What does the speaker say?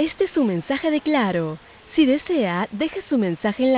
Este es su mensaje de Claro. Si desea, deje su mensaje en la